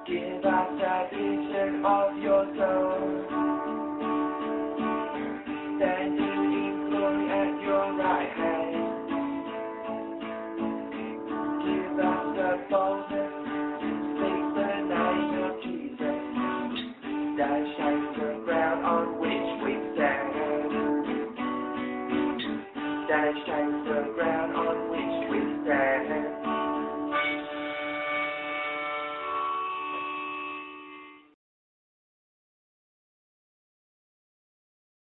Give us a vision of your throne, standing in glory at your right hand. Give us the boldness to speak the name of Jesus, that shall